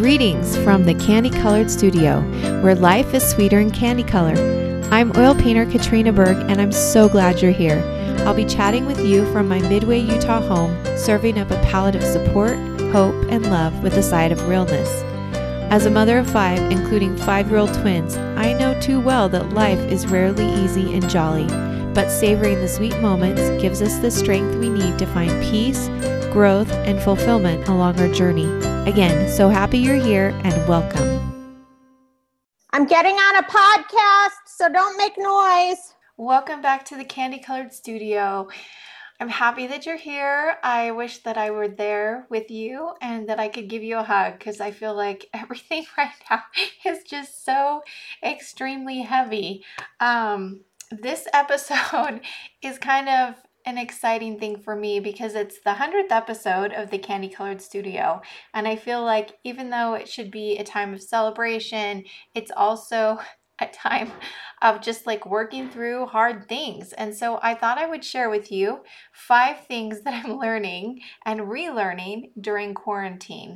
Greetings from the Candy Colored Studio, where life is sweeter in candy color. I'm oil painter Katrina Berg, and I'm so glad you're here. I'll be chatting with you from my Midway, Utah home, serving up a palette of support, hope, and love with a side of realness. As a mother of 5, including 5-year-old twins, I know too well that life is rarely easy and jolly, but savoring the sweet moments gives us the strength we need to find peace, growth, and fulfillment along our journey. Again, so happy you're here and welcome. I'm getting on a podcast, so don't make noise. Welcome back to the Candy Colored Studio. I'm happy that you're here. I wish that I were there with you and that I could give you a hug because I feel like everything right now is just so extremely heavy. This episode is kind of an exciting thing for me because it's the 100th episode of the Candy Colored Studio, and I feel like even though it should be a time of celebration, it's also a time of just like working through hard things. And so I thought I would share with you 5 things that I'm learning and relearning during quarantine.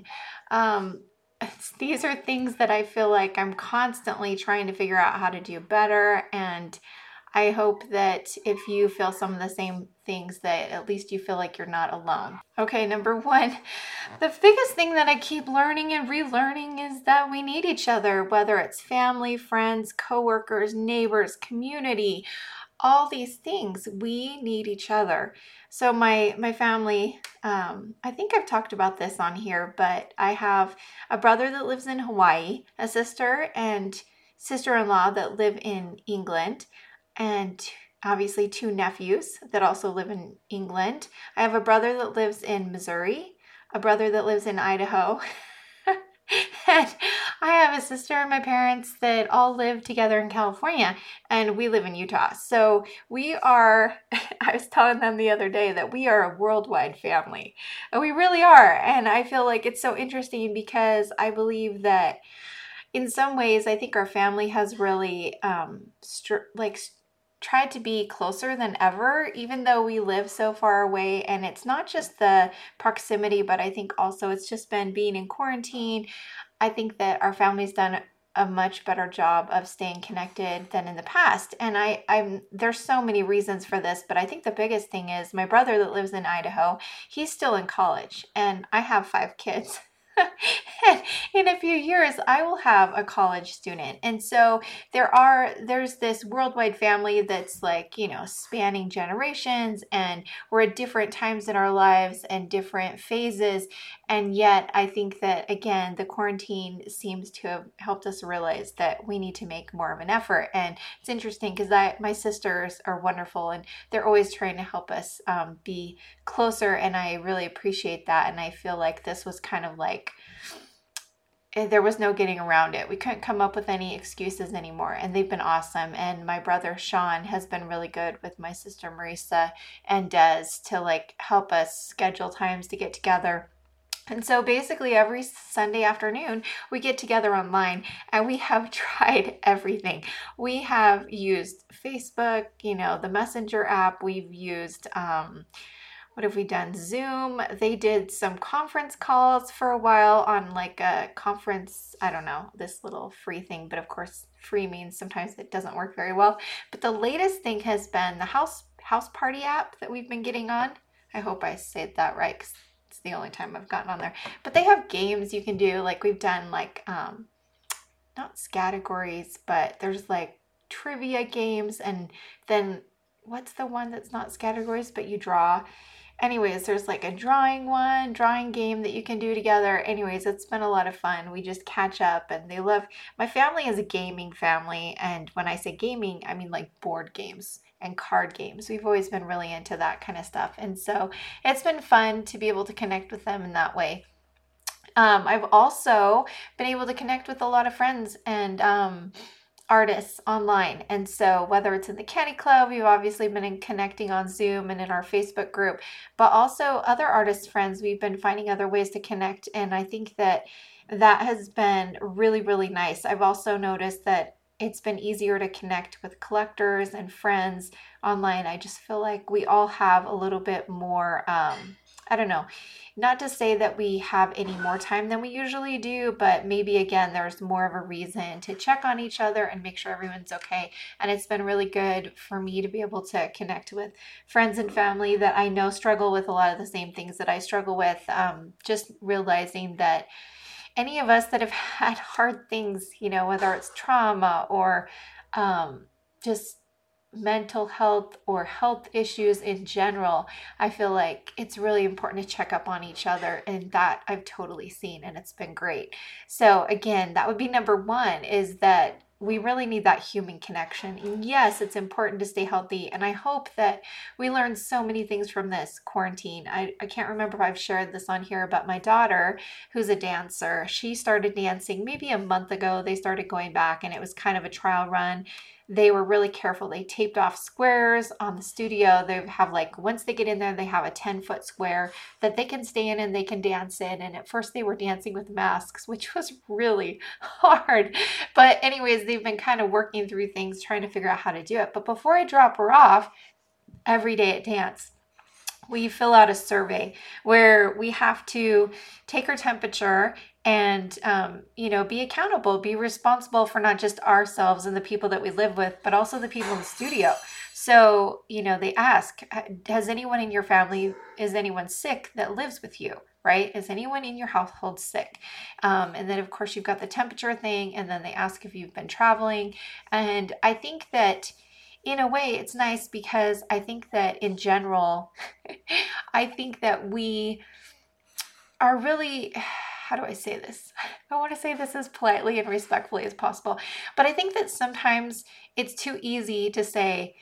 These are things that I feel like I'm constantly trying to figure out how to do better, and I hope that if you feel some of the same things, that at least you feel like you're not alone. Okay, number 1, the biggest thing that I keep learning and relearning is that we need each other, whether it's family, friends, coworkers, neighbors, community, all these things. We need each other. So my family, I think I've talked about this on here, but I have a brother that lives in Hawaii, a sister and sister-in-law that live in England, and obviously 2 nephews that also live in England. I have a brother that lives in Missouri, a brother that lives in Idaho, and I have a sister and my parents that all live together in California, and we live in Utah. So we are, I was telling them the other day that we are a worldwide family. And we really are. And I feel like it's so interesting because I believe that in some ways, I think our family has really tried to be closer than ever, even though we live so far away. And it's not just the proximity, but I think also it's just been being in quarantine. I think that our family's done a much better job of staying connected than in the past. And there's so many reasons for this, but I think the biggest thing is my brother that lives in Idaho, he's still in college, and I have 5 kids. And in a few years, I will have a college student. And so there's this worldwide family that's like, spanning generations, and we're at different times in our lives and different phases. And yet I think that, again, the quarantine seems to have helped us realize that we need to make more of an effort. And it's interesting because my sisters are wonderful, and they're always trying to help us be closer. And I really appreciate that. And I feel like this was kind of like, there was no getting around it. We couldn't come up with any excuses anymore, and they've been awesome. And my brother Sean has been really good with my sister Marisa and Des to help us schedule times to get together. And so basically every Sunday afternoon we get together online, and we have tried everything. We have used Facebook, the Messenger app. We've used what have we done? Zoom. They did some conference calls for a while on a conference, I don't know, this little free thing, but of course free means sometimes it doesn't work very well. But the latest thing has been the house party app that we've been getting on. I hope I said that right, because it's the only time I've gotten on there. But they have games you can do, we've done not categories, but there's trivia games, and then what's the one that's not categories but you draw? Anyways, there's a drawing game that you can do together. Anyways, it's been a lot of fun. We just catch up, and my family is a gaming family. And when I say gaming, I mean board games and card games. We've always been really into that kind of stuff. And so it's been fun to be able to connect with them in that way. I've also been able to connect with a lot of friends and artists online. And so whether it's in the Candy Club, we've obviously been connecting on Zoom and in our Facebook group, but also other artist friends, we've been finding other ways to connect. And I think that has been really, really nice. I've also noticed that it's been easier to connect with collectors and friends online. I just feel like we all have a little bit more I don't know, not to say that we have any more time than we usually do, but maybe again, there's more of a reason to check on each other and make sure everyone's okay. And it's been really good for me to be able to connect with friends and family that I know struggle with a lot of the same things that I struggle with. Just realizing that any of us that have had hard things, whether it's trauma or just mental health or health issues in general, I feel like it's really important to check up on each other, and that I've totally seen, and it's been great. So again, that would be number one, is that we really need that human connection. And yes, it's important to stay healthy, and I hope that we learned so many things from this quarantine. I can't remember if I've shared this on here, but my daughter, who's a dancer, she started dancing maybe a month ago. They started going back, and it was kind of a trial run. They were really careful. They taped off squares on the studio. They have, like, once they get in there, they have a 10-foot square that they can stay in and they can dance in. And at first they were dancing with masks, which was really hard. But anyways, they've been kind of working through things, trying to figure out how to do it. But before I drop her off every day at dance, we fill out a survey where we have to take her temperature and, be accountable, be responsible for not just ourselves and the people that we live with, but also the people in the studio. So, they ask, has anyone in your family, is anyone sick that lives with you? Right? Is anyone in your household sick? And then of course you've got the temperature thing, and then they ask if you've been traveling. And I think that in a way it's nice, because I think that in general, I think that we are really, how do I say this? I want to say this as politely and respectfully as possible, but I think that sometimes it's too easy to say,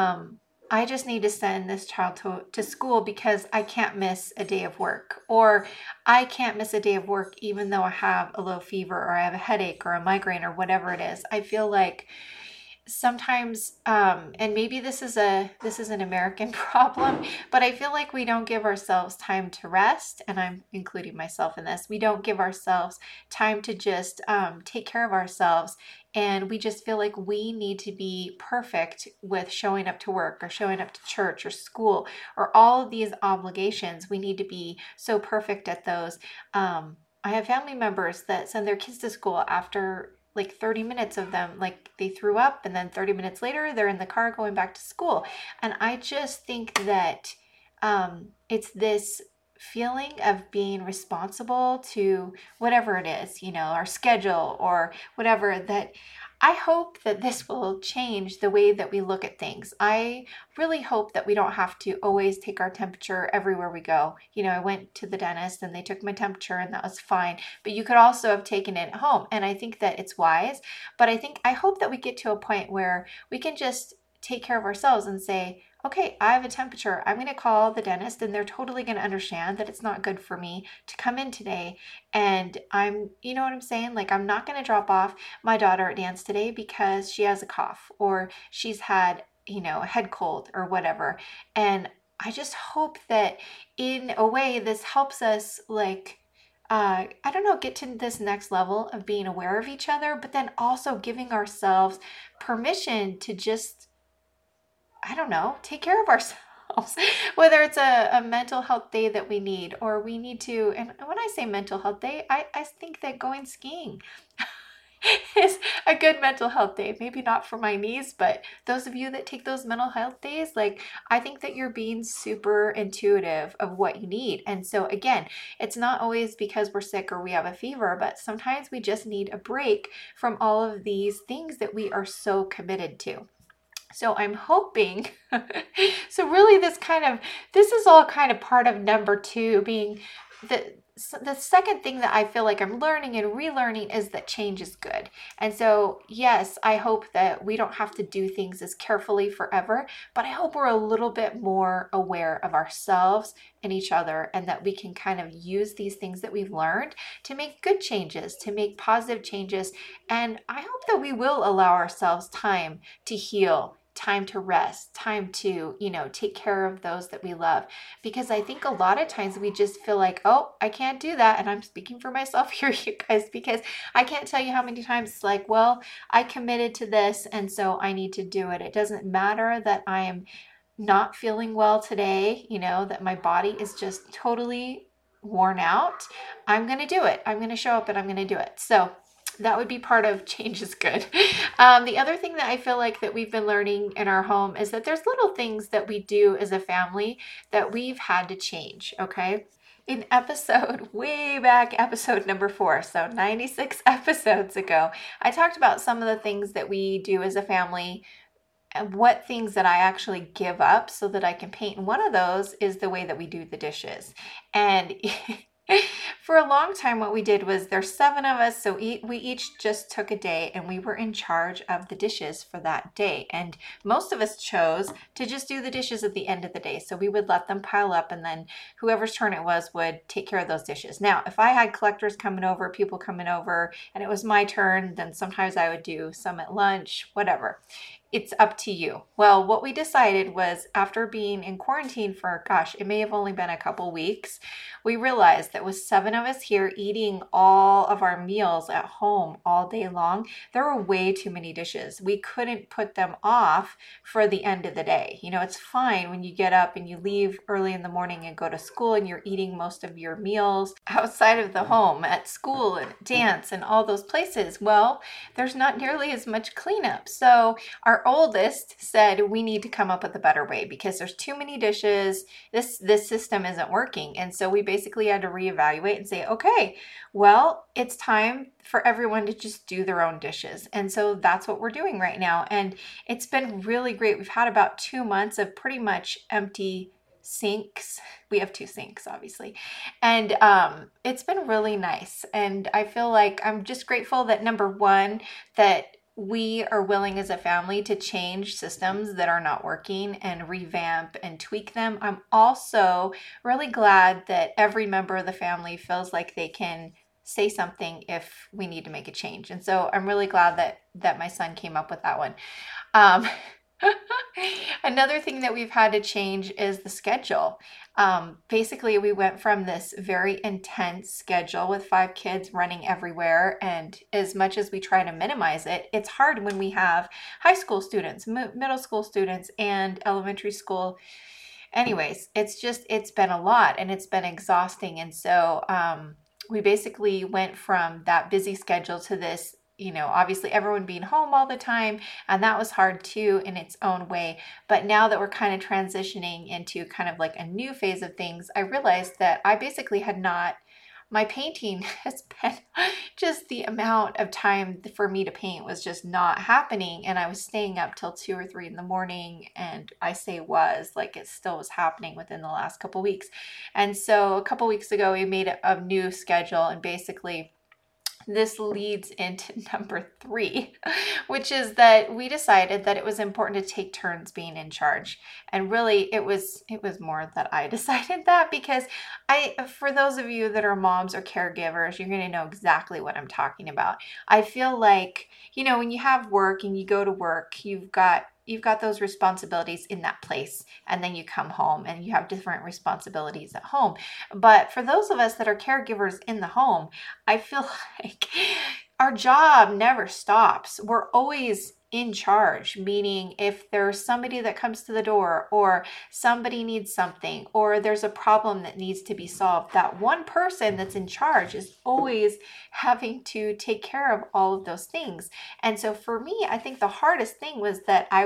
I just need to send this child to school because I can't miss a day of work, or I can't miss a day of work even though I have a low fever, or I have a headache or a migraine or whatever it is. I feel like sometimes, and maybe this is an American problem, but I feel like we don't give ourselves time to rest, and I'm including myself in this. We don't give ourselves time to just take care of ourselves, and we just feel like we need to be perfect with showing up to work or showing up to church or school or all of these obligations. We need to be so perfect at those. I have family members that send their kids to school after like 30 minutes of them, like, they threw up, and then 30 minutes later they're in the car going back to school. And I just think that it's this feeling of being responsible to whatever it is, our schedule or whatever, that I hope that this will change the way that we look at things. I really hope that we don't have to always take our temperature everywhere we go. I went to the dentist and they took my temperature and that was fine, but you could also have taken it at home. And I think that it's wise, but I hope that we get to a point where we can just take care of ourselves and say, okay, I have a temperature. I'm going to call the dentist, and they're totally going to understand that it's not good for me to come in today. And you know what I'm saying? Like, I'm not going to drop off my daughter at dance today because she has a cough or she's had, a head cold or whatever. And I just hope that in a way this helps us, like, I don't know, get to this next level of being aware of each other, but then also giving ourselves permission to just, I don't know, take care of ourselves, whether it's a mental health day that we need, or we need to, and when I say mental health day, I think that going skiing is a good mental health day. Maybe not for my knees, but those of you that take those mental health days, like, I think that you're being super intuitive of what you need. And so again, it's not always because we're sick or we have a fever, but sometimes we just need a break from all of these things that we are so committed to. So I'm hoping, so really this is all kind of part of number 2, being the second thing that I feel like I'm learning and relearning is that change is good. And so, yes, I hope that we don't have to do things as carefully forever, but I hope we're a little bit more aware of ourselves and each other, and that we can kind of use these things that we've learned to make good changes, to make positive changes. And I hope that we will allow ourselves time to heal, time to rest, time to, take care of those that we love. Because I think a lot of times we just feel like, oh, I can't do that. And I'm speaking for myself here, you guys, because I can't tell you how many times it's like, well, I committed to this, and so I need to do it. It doesn't matter that I am not feeling well today, that my body is just totally worn out, I'm going to do it. I'm going to show up and I'm going to do it. So that would be part of change is good. The other thing that I feel like that we've been learning in our home is that there's little things that we do as a family that we've had to change, okay? In way back, episode number 4, so 96 episodes ago, I talked about some of the things that we do as a family and what things that I actually give up so that I can paint. And one of those is the way that we do the dishes. And for a long time, what we did was there's 7 of us, so we each just took a day and we were in charge of the dishes for that day. And most of us chose to just do the dishes at the end of the day. So we would let them pile up and then whoever's turn it was would take care of those dishes. Now, if I had collectors coming over, people coming over, and it was my turn, then sometimes I would do some at lunch, whatever. It's up to you. Well, what we decided was after being in quarantine for, it may have only been a couple weeks, we realized that with 7 of us here eating all of our meals at home all day long, there were way too many dishes. We couldn't put them off for the end of the day. It's fine when you get up and you leave early in the morning and go to school and you're eating most of your meals outside of the home at school and dance and all those places. Well, there's not nearly as much cleanup. So our oldest said we need to come up with a better way because there's too many dishes. This system isn't working. And so we basically had to reevaluate and say, okay, well, it's time for everyone to just do their own dishes. And so that's what we're doing right now. And it's been really great. We've had about 2 months of pretty much empty sinks. We have 2 sinks, obviously. And it's been really nice. And I feel like I'm just grateful that number one, that we are willing as a family to change systems that are not working and revamp and tweak them. I'm also really glad that every member of the family feels like they can say something if we need to make a change. And so I'm really glad that my son came up with that one. Another thing that we've had to change is the schedule. Basically, we went from this very intense schedule with 5 kids running everywhere. And as much as we try to minimize it, it's hard when we have high school students, middle school students, and elementary school. Anyways, it's been a lot and it's been exhausting. And so we basically went from that busy schedule to this, obviously everyone being home all the time. And that was hard too in its own way. But now that we're kind of transitioning into kind of like a new phase of things, I realized that I basically my painting has been just the amount of time for me to paint was just not happening. And I was staying up till 2 or 3 in the morning. And I say was like it still was happening within the last couple weeks. And so a couple weeks ago, we made a new schedule, and basically this leads into number 3, which is that we decided that it was important to take turns being in charge. And really it was more that I decided that, because for those of you that are moms or caregivers, you're going to know exactly what I'm talking about. I feel like, when you have work and you go to work, you've got those responsibilities in that place, and then you come home and you have different responsibilities at home. But for those of us that are caregivers in the home, I feel like our job never stops. We're always in charge, meaning if there's somebody that comes to the door, or somebody needs something, or there's a problem that needs to be solved, that one person that's in charge is always having to take care of all of those things. And so for me, I think the hardest thing was that I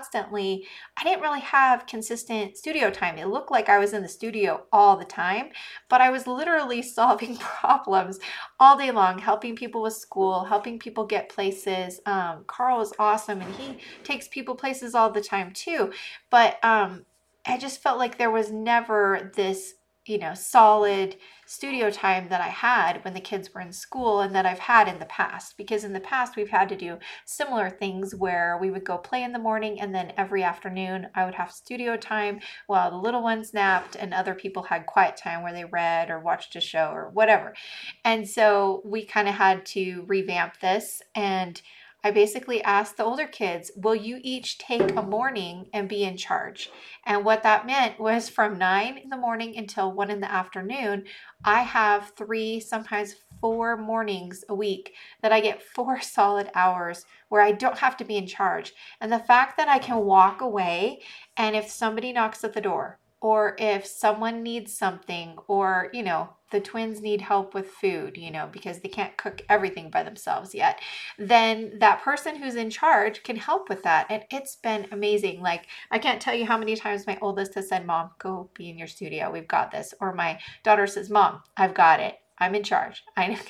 didn't really have consistent studio time. It looked like I was in the studio all the time, but I was literally solving problems all day long, helping people with school, helping people get places. Carl is awesome, and he takes people places all the time too. But I just felt like there was never this, solid studio time that I had when the kids were in school, and that I've had in the past. Because in the past, we've had to do similar things where we would go play in the morning, and then every afternoon I would have studio time while the little ones napped and other people had quiet time where they read or watched a show or whatever. And so we kind of had to revamp this. And I basically asked the older kids, will you each take a morning and be in charge? And what that meant was from 9 in the morning until 1 in the afternoon, I have 3, sometimes 4 mornings a week that I get 4 solid hours where I don't have to be in charge. And the fact that I can walk away, and if somebody knocks at the door, or if someone needs something, or, the twins need help with food, because they can't cook everything by themselves yet, then that person who's in charge can help with that. And it's been amazing. Like, I can't tell you how many times my oldest has said, Mom, go be in your studio. We've got this. Or my daughter says, Mom, I've got it. I'm in charge.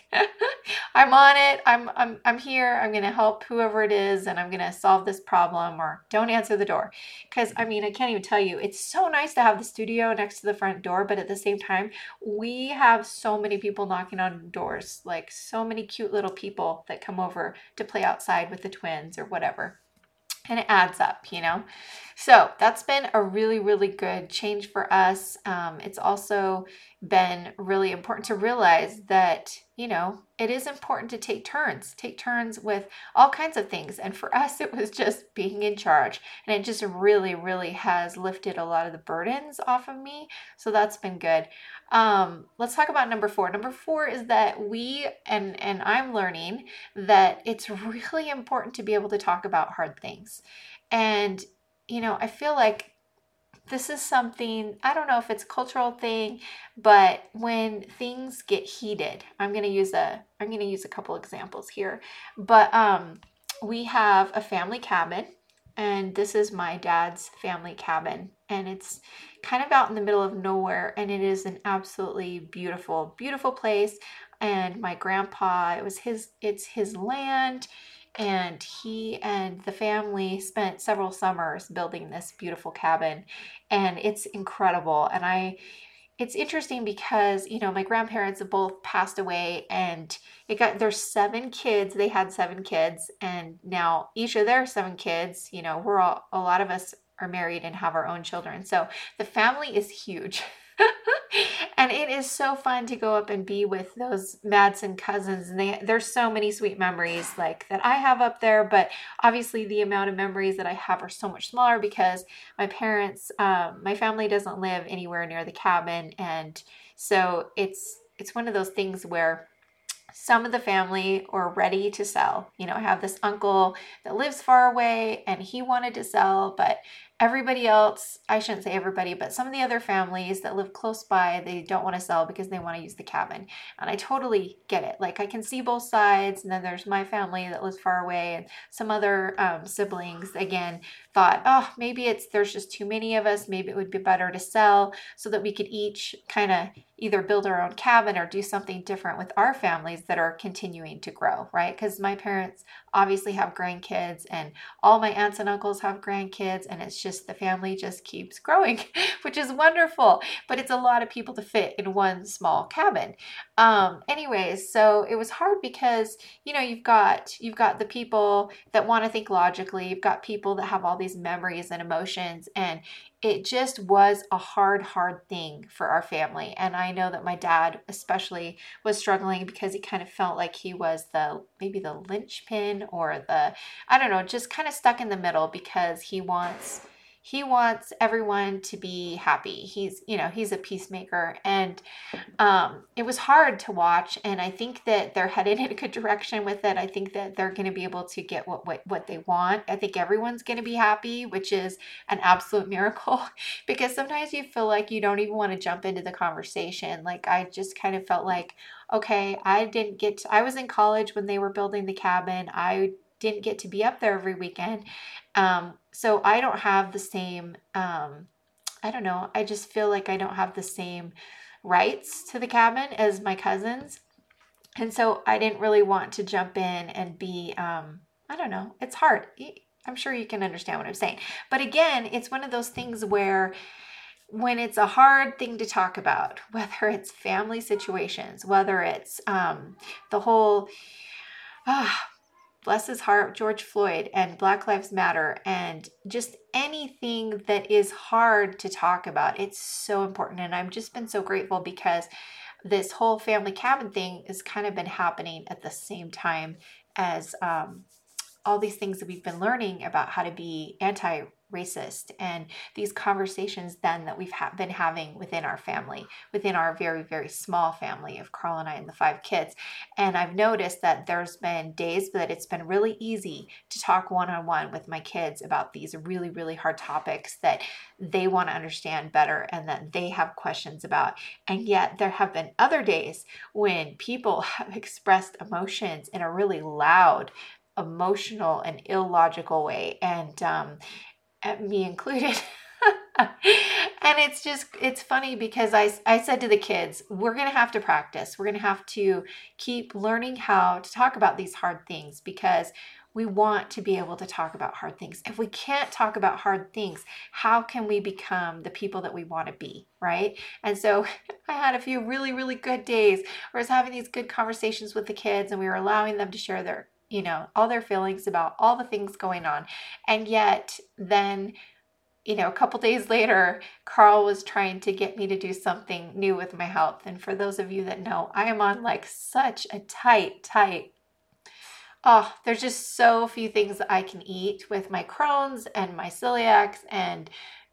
I'm on it. I'm here. I'm going to help whoever it is, and I'm going to solve this problem, or don't answer the door. Because I can't even tell you, it's so nice to have the studio next to the front door, but at the same time, we have so many people knocking on doors, like so many cute little people that come over to play outside with the twins or whatever. And it adds up, So that's been a really, really good change for us. It's also been really important to realize that, it is important to take turns with all kinds of things. And for us, it was just being in charge. And it just really, really has lifted a lot of the burdens off of me. So that's been good. Let's talk about number 4. Number 4 is that and I'm learning that it's really important to be able to talk about hard things. And, I feel like this is something, I don't know if it's a cultural thing, but when things get heated, I'm going to use a couple examples here, but, we have a family cabin, and this is my dad's family cabin, and it's kind of out in the middle of nowhere, and it is an absolutely beautiful, beautiful place. And my grandpa, it's his land, and he and the family spent several summers building this beautiful cabin, and it's incredible. And it's interesting because, my grandparents have both passed away, and there's 7 kids. They had 7 kids, and now each of their 7 kids, a lot of us are married and have our own children. So the family is huge. And it is so fun to go up and be with those Madsen cousins. And there's so many sweet memories like that I have up there, but obviously the amount of memories that I have are so much smaller because my parents, my family doesn't live anywhere near the cabin. And so it's one of those things where some of the family are ready to sell. I have this uncle that lives far away, and he wanted to sell, but everybody else, I shouldn't say everybody, but some of the other families that live close by, they don't want to sell because they want to use the cabin. And I totally get it. Like, I can see both sides. And then there's my family that lives far away, and some other siblings, again, thought, oh, maybe there's just too many of us. Maybe it would be better to sell so that we could each kind of either build our own cabin or do something different with our families that are continuing to grow, right? Because my parents obviously have grandkids, and all my aunts and uncles have grandkids, and it's just the family just keeps growing, which is wonderful, but it's a lot of people to fit in one small cabin. Anyways, so it was hard because, you've got the people that want to think logically, you've got people that have all these memories and emotions, and it just was a hard thing for our family. And I know that my dad especially was struggling because he kind of felt like he was maybe the linchpin, or I don't know, just kind of stuck in the middle, because he wants everyone to be happy. He's a peacemaker, and it was hard to watch. And I think that they're headed in a good direction with it. I think that they're going to be able to get what they want. I think everyone's going to be happy, which is an absolute miracle, because sometimes you feel like you don't even want to jump into the conversation. Like, I just kind of felt like, okay, I was in college when they were building the cabin. I didn't get to be up there every weekend. So I don't have the same, I don't know, I just feel like I don't have the same rights to the cabin as my cousins. And so I didn't really want to jump in and be, I don't know, it's hard. I'm sure you can understand what I'm saying. But again, it's one of those things where when it's a hard thing to talk about, whether it's family situations, whether it's the whole, bless his heart, George Floyd and Black Lives Matter, and just anything that is hard to talk about, it's so important. And I've just been so grateful because this whole family cabin thing has kind of been happening at the same time as all these things that we've been learning about how to be anti-racist, and these conversations then that we've been having within our family, within our very, very small family of Carl and I and the 5 kids. And I've noticed that there's been days that it's been really easy to talk one-on-one with my kids about these really, really hard topics that they want to understand better and that they have questions about. And yet there have been other days when people have expressed emotions in a really loud, emotional, and illogical way, and me included. And it's funny because I said to the kids, we're going to have to practice. We're going to have to keep learning how to talk about these hard things, because we want to be able to talk about hard things. If we can't talk about hard things, how can we become the people that we want to be, right? And so I had a few really, really good days where I was having these good conversations with the kids, and we were allowing them to share their, all their feelings about all the things going on. And yet then, a couple days later, Carl was trying to get me to do something new with my health. And for those of you that know, I am on like such a tight, there's just so few things that I can eat with my Crohn's and my celiacs, and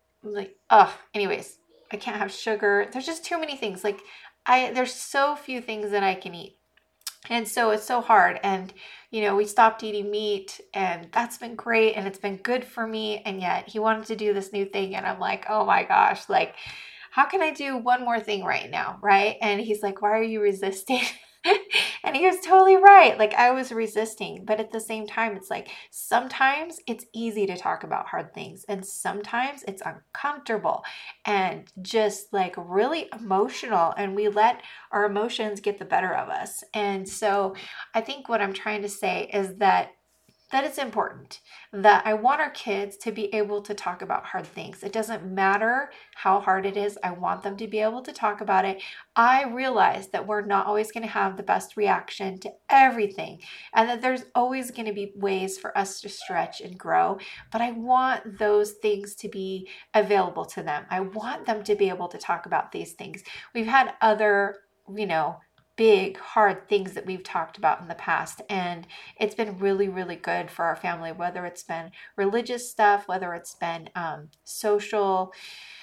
anyways, I can't have sugar. There's just too many things. There's so few things that I can eat. And so it's so hard. And, we stopped eating meat, and that's been great. And it's been good for me. And yet he wanted to do this new thing. And I'm like, oh my gosh, how can I do one more thing right now? Right. And he's like, why are you resisting? And he was totally right. I was resisting, but at the same time, it's sometimes it's easy to talk about hard things, and sometimes it's uncomfortable and just really emotional, and we let our emotions get the better of us. And so I think what I'm trying to say is that it's important, that I want our kids to be able to talk about hard things. It doesn't matter how hard it is. I want them to be able to talk about it. I realize that we're not always going to have the best reaction to everything, and that there's always going to be ways for us to stretch and grow. But I want those things to be available to them. I want them to be able to talk about these things. We've had other, big, hard things that we've talked about in the past. And it's been really, really good for our family, whether it's been religious stuff, whether it's been social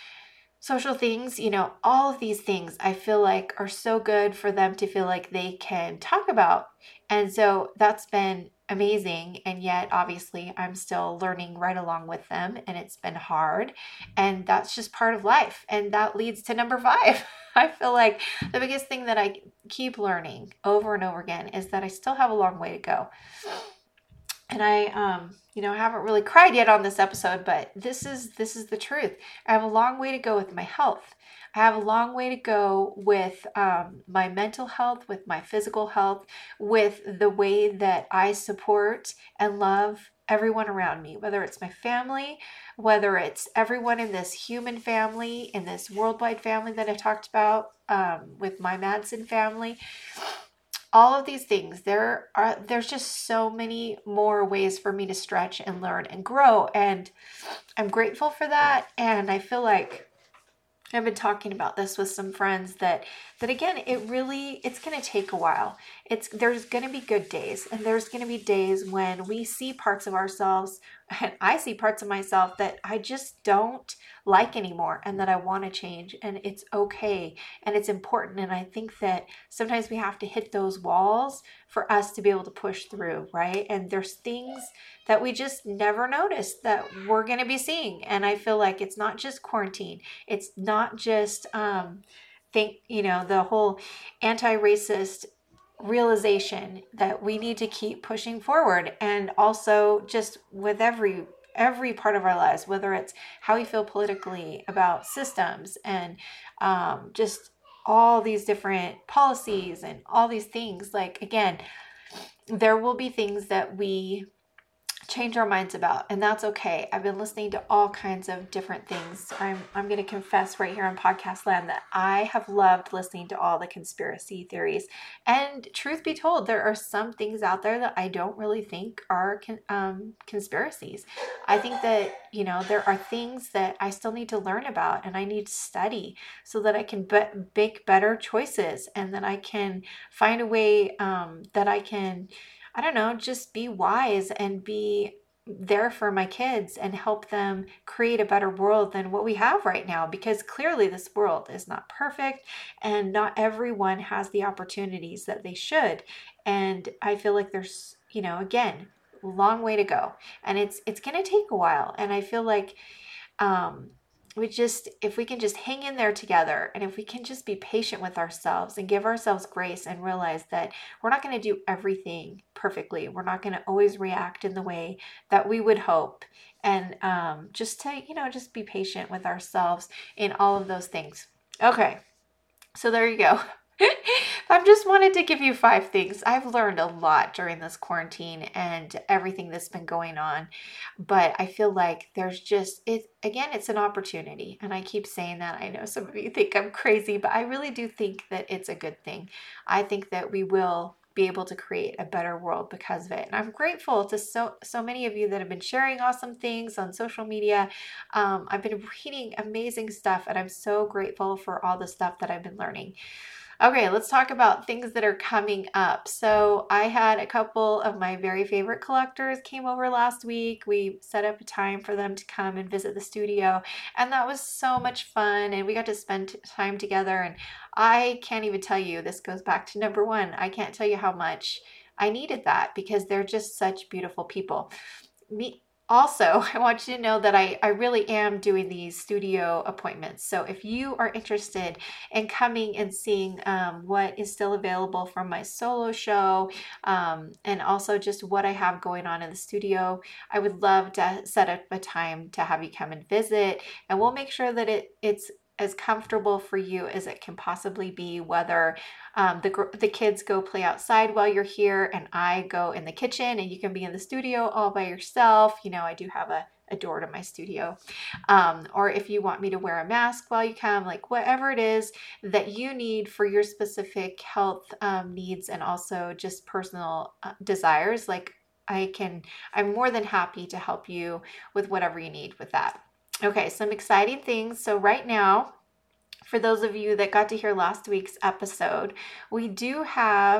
things, all of these things I feel like are so good for them to feel like they can talk about. And so that's been amazing. And yet, obviously, I'm still learning right along with them, and it's been hard. And that's just part of life. And that leads to number 5. I feel like the biggest thing that I keep learning over and over again is that I still have a long way to go. And I, haven't really cried yet on this episode, but this is the truth. I have a long way to go with my health. I have a long way to go with my mental health, with my physical health, with the way that I support and love everyone around me, whether it's my family, whether it's everyone in this human family, in this worldwide family that I talked about, with my Madsen family. All of these things, there's just so many more ways for me to stretch and learn and grow. And I'm grateful for that. And I feel like I've been talking about this with some friends that again, it's going to take a while. There's going to be good days, and there's going to be days when we see parts of ourselves, and I see parts of myself that I just don't like anymore, and that I want to change, and it's okay, and it's important. And I think that sometimes we have to hit those walls for us to be able to push through, right? And there's things that we just never noticed that we're going to be seeing. And I feel like it's not just quarantine. It's not just, the whole anti-racist realization that we need to keep pushing forward. And also just with every part of our lives, whether it's how we feel politically about systems and just all these different policies and all these things. Again, there will be things that we change our minds about, and that's okay. I've been listening to all kinds of different things. I'm going to confess right here on Podcast Land that I have loved listening to all the conspiracy theories. And truth be told, there are some things out there that I don't really think are conspiracies. I think that, there are things that I still need to learn about, and I need to study so that I can make better choices, and that I can find a way that I can I don't know, just be wise and be there for my kids and help them create a better world than what we have right now, because clearly this world is not perfect and not everyone has the opportunities that they should. And I feel like there's, again, long way to go, and it's going to take a while. And I feel like um if we can just hang in there together, and if we can just be patient with ourselves and give ourselves grace and realize that we're not going to do everything perfectly, we're not going to always react in the way that we would hope, and just to just be patient with ourselves in all of those things. Okay, so there you go. I've just wanted to give you 5 things. I've learned a lot during this quarantine and everything that's been going on, but I feel like it's an opportunity. And I keep saying that. I know some of you think I'm crazy, but I really do think that it's a good thing. I think that we will be able to create a better world because of it. And I'm grateful to so many of you that have been sharing awesome things on social media. I've been reading amazing stuff, and I'm so grateful for all the stuff that I've been learning. Okay, let's talk about things that are coming up. So I had a couple of my very favorite collectors came over last week. We set up a time for them to come and visit the studio, and that was so much fun, and we got to spend time together. And I can't even tell you, this goes back to number 1. I can't tell you how much I needed that, because they're just such beautiful people. Also, I want you to know that I really am doing these studio appointments. So if you are interested in coming and seeing what is still available from my solo show, and also just what I have going on in the studio, I would love to set up a time to have you come and visit. And we'll make sure that it's as comfortable for you as it can possibly be, whether the kids go play outside while you're here and I go in the kitchen, and you can be in the studio all by yourself. I do have a door to my studio. Or if you want me to wear a mask while you come, like whatever it is that you need for your specific health needs, and also just personal desires, like I'm more than happy to help you with whatever you need with that. Okay, some exciting things. So right now, for those of you that got to hear last week's episode, we do have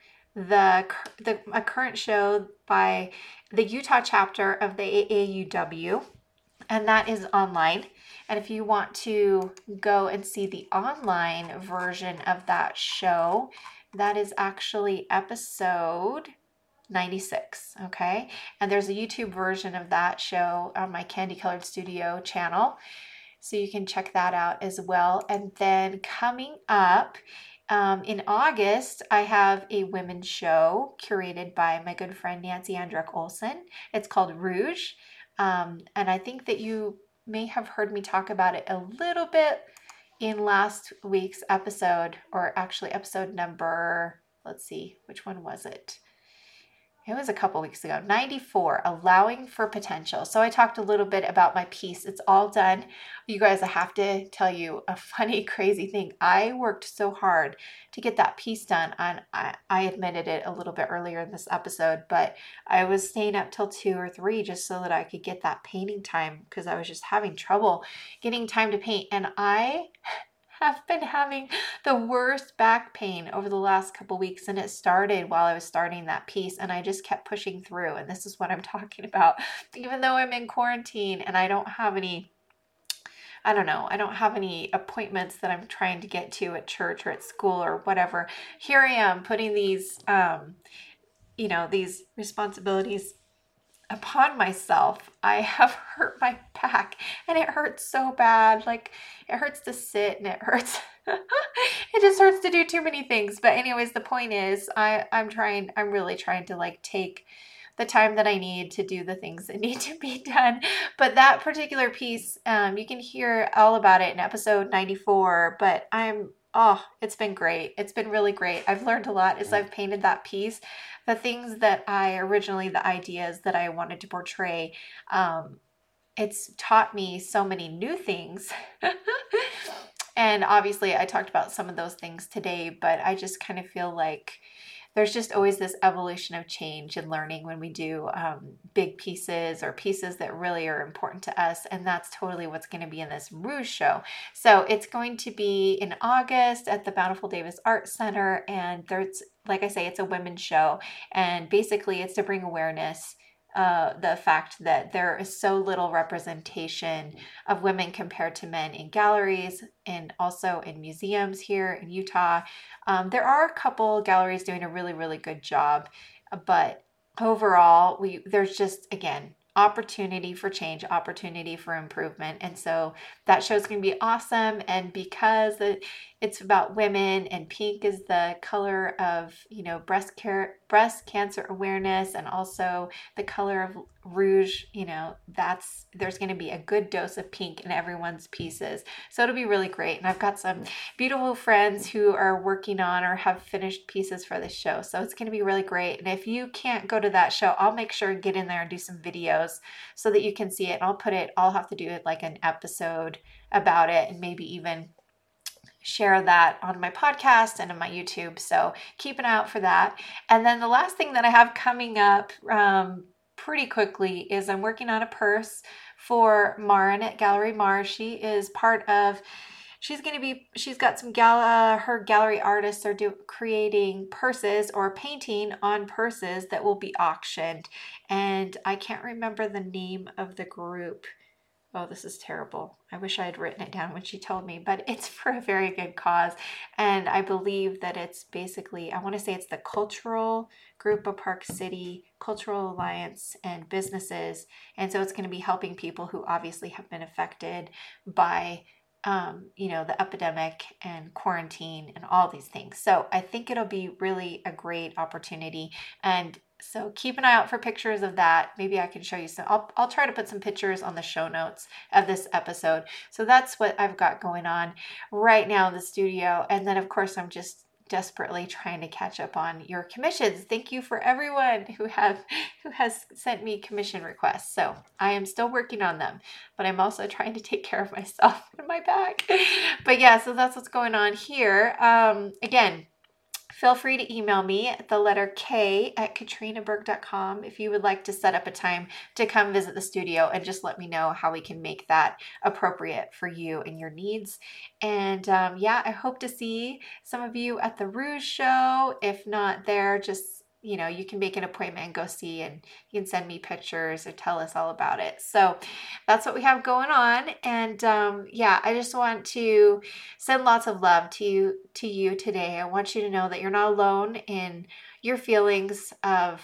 a current show by the Utah chapter of the AAUW, and that is online. And if you want to go and see the online version of that show, that is actually episode 96. Okay, and there's a YouTube version of that show on my Candy Colored Studio channel, so you can check that out as well. And then coming up in August, I have a women's show curated by my good friend Nancy Andrick Olson. It's called Rouge, and I think that you may have heard me talk about it a little bit in last week's episode, or actually episode number, let's see, which one was it? It was a couple weeks ago, 94, Allowing for Potential. So I talked a little bit about my piece. It's all done. You guys, I have to tell you a funny, crazy thing. I worked so hard to get that piece done. And I admitted it a little bit earlier in this episode, but I was staying up till 2 or 3 just so that I could get that painting time, because I was just having trouble getting time to paint. And I have been having the worst back pain over the last couple weeks, and it started while I was starting that piece, and I just kept pushing through. And this is what I'm talking about. Even though I'm in quarantine and I don't have any appointments that I'm trying to get to at church or at school or whatever, here I am putting these these responsibilities upon myself. I have hurt my back, and it hurts so bad. Like, it hurts to sit, and it hurts it just hurts to do too many things. But anyways, the point is I'm really trying to like take the time that I need to do the things that need to be done. But that particular piece, you can hear all about it in episode 94. But it's been great. It's been really great. I've learned a lot as I've painted that piece. The things that the ideas that I wanted to portray, it's taught me so many new things. And obviously I talked about some of those things today, but I just kind of feel like there's just always this evolution of change and learning when we do big pieces or pieces that really are important to us. And that's totally what's going to be in this Rouge show. So it's going to be in August at the Bountiful Davis Art Center. And there's, like I say, it's a women's show. And basically it's to bring awareness the fact that there is so little representation of women compared to men in galleries and also in museums here in Utah. There are a couple galleries doing a really, really good job, but overall, there's just, again, opportunity for change, opportunity for improvement. And so that show's going to be awesome. And because it's about women and pink is the color of, breast cancer awareness, and also the color of rouge, there's going to be a good dose of pink in everyone's pieces. So it'll be really great. And I've got some beautiful friends who are working on or have finished pieces for this show. So it's going to be really great. And if you can't go to that show, I'll make sure and get in there and do some videos so that you can see it. And I'll have to do it like an episode about it, and maybe even share that on my podcast and on my YouTube. So keep an eye out for that. And then the last thing that I have coming up pretty quickly is I'm working on a purse for Marin at Gallery Mars. She's got some her gallery artists are creating purses or painting on purses that will be auctioned. And I can't remember the name of the group. Oh, this is terrible. I wish I had written it down when she told me, but it's for a very good cause. And I believe that it's basically, I want to say it's the Cultural Group of Park City, Cultural Alliance, and businesses. And so it's going to be helping people who obviously have been affected by the epidemic and quarantine and all these things. So I think it'll be really a great opportunity. And so keep an eye out for pictures of that. Maybe I can show you some. I'll try to put some pictures on the show notes of this episode. So that's what I've got going on right now in the studio. And then of course I'm just desperately trying to catch up on your commissions. Thank you for everyone who has sent me commission requests. So I am still working on them, but I'm also trying to take care of myself and my back. But yeah, so that's what's going on here. Again, feel free to email me at the letter K at katrinaberg.com if you would like to set up a time to come visit the studio, and just let me know how we can make that appropriate for you and your needs. And I hope to see some of you at the Rouge show. If not there, just you can make an appointment and go see, and you can send me pictures or tell us all about it. So that's what we have going on. And I just want to send lots of love to you today. I want you to know that you're not alone in your feelings of,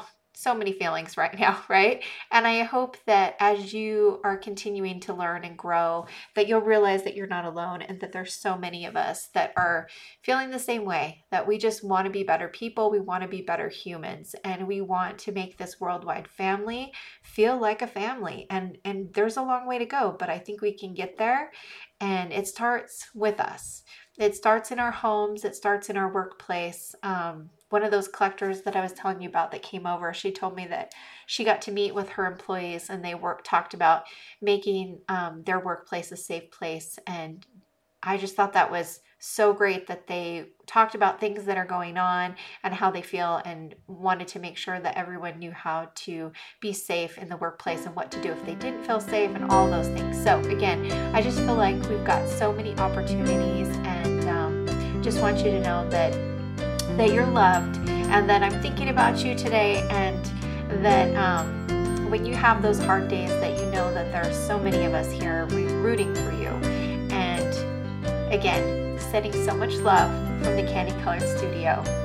so many feelings right now, right? And I hope that as you are continuing to learn and grow, that you'll realize that you're not alone, and that there's so many of us that are feeling the same way, that we just want to be better people. We want to be better humans, and we want to make this worldwide family feel like a family. And there's a long way to go, but I think we can get there. And it starts with us. It starts in our homes. It starts in our workplace. One of those collectors that I was telling you about that came over, she told me that she got to meet with her employees, and they talked about making their workplace a safe place. And I just thought that was so great that they talked about things that are going on and how they feel, and wanted to make sure that everyone knew how to be safe in the workplace and what to do if they didn't feel safe and all those things. So again, I just feel like we've got so many opportunities, and just want you to know that you're loved, and that I'm thinking about you today, and that when you have those hard days, that you know that there are so many of us here rooting for you. And again, sending so much love from the Candy Colored Studio.